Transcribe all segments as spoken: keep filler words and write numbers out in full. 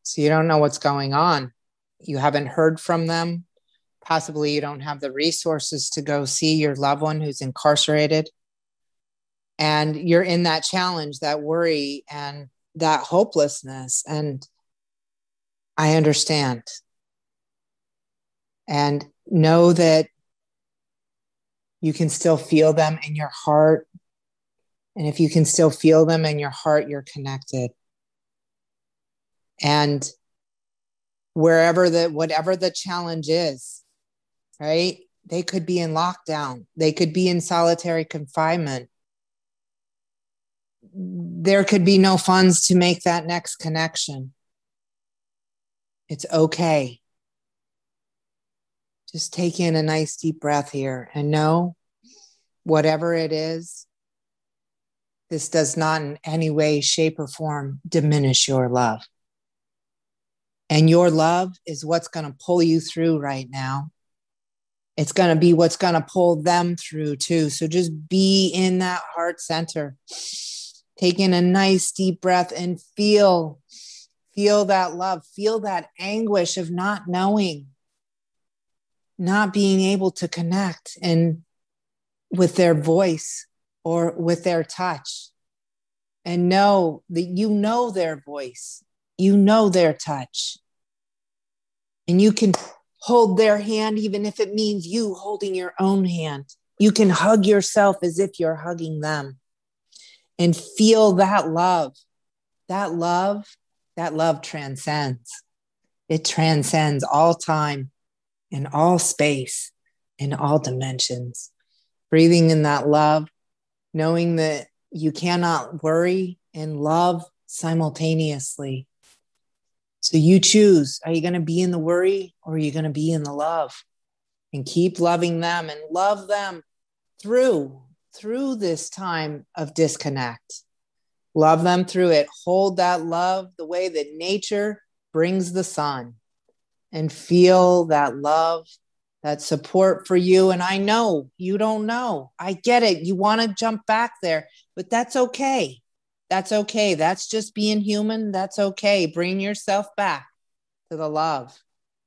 So you don't know what's going on. You haven't heard from them. Possibly you don't have the resources to go see your loved one who's incarcerated. And you're in that challenge, that worry, and that hopelessness. And I understand. And know that you can still feel them in your heart. And if you can still feel them in your heart, you're connected. And wherever the, whatever the challenge is, right? They could be in lockdown. They could be in solitary confinement. There could be no funds to make that next connection. It's okay. Just take in a nice deep breath here and know whatever it is, this does not in any way, shape, or form diminish your love. And your love is what's going to pull you through right now. It's going to be what's going to pull them through too. So just be in that heart center. Take in a nice deep breath and feel, feel that love. Feel that anguish of not knowing, not being able to connect and with their voice or with their touch. And know that you know their voice, you know their touch. And you can hold their hand, even if it means you holding your own hand. You can hug yourself as if you're hugging them. And feel that love. That love, that love transcends. It transcends all time and all space and all dimensions. Breathing in that love, knowing that you cannot worry and love simultaneously. So you choose, are you going to be in the worry or are you going to be in the love? And keep loving them and love them through, through this time of disconnect. Love them through it. Hold that love the way that nature brings the sun and feel that love, that support for you. And I know you don't know. I get it. You want to jump back there, but that's okay. That's okay. That's just being human. That's okay. Bring yourself back to the love.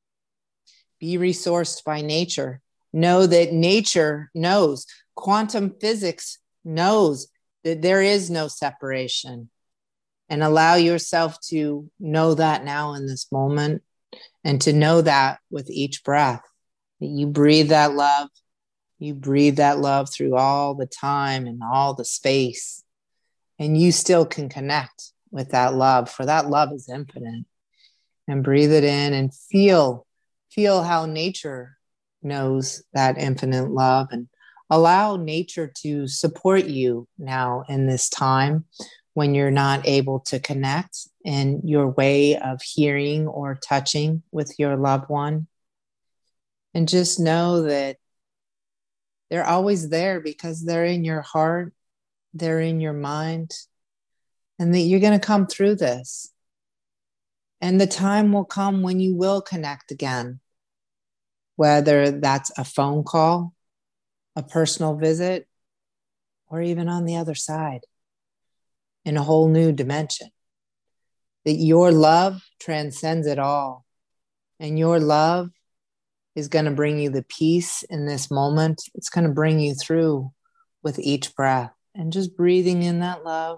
Be resourced by nature. Know that nature knows. Quantum physics knows that there is no separation. And allow yourself to know that now in this moment and to know that with each breath. That you breathe that love, you breathe that love through all the time and all the space, and you still can connect with that love, for that love is infinite. And breathe it in and feel, feel how nature knows that infinite love, and allow nature to support you now in this time when you're not able to connect in your way of hearing or touching with your loved one. And just know that they're always there because they're in your heart, they're in your mind, and that you're going to come through this. And the time will come when you will connect again, whether that's a phone call, a personal visit, or even on the other side, in a whole new dimension. That your love transcends it all. And your love is going to bring you the peace in this moment. It's going to bring you through with each breath. And just breathing in that love,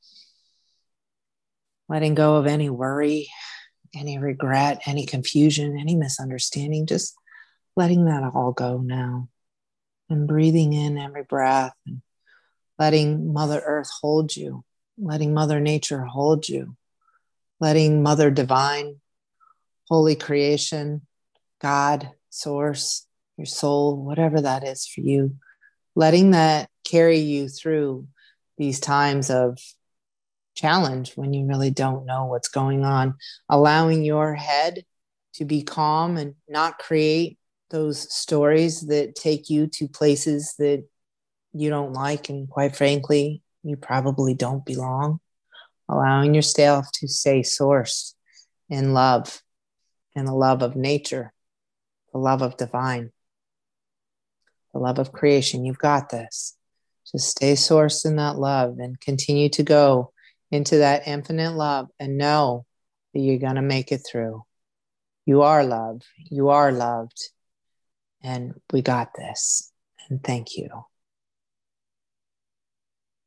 letting go of any worry, any regret, any confusion, any misunderstanding, just letting that all go now. And breathing in every breath and letting Mother Earth hold you, letting Mother Nature hold you, letting Mother Divine, Holy Creation, God, Source, your soul, whatever that is for you, letting that carry you through these times of challenge when you really don't know what's going on, allowing your head to be calm and not create those stories that take you to places that you don't like, and quite frankly, you probably don't belong. Allowing yourself to stay sourced in love, in the love of nature, the love of divine, the love of creation. You've got this. Just stay sourced in that love and continue to go into that infinite love and know that you're going to make it through. You are loved. You are loved. And we got this. And thank you.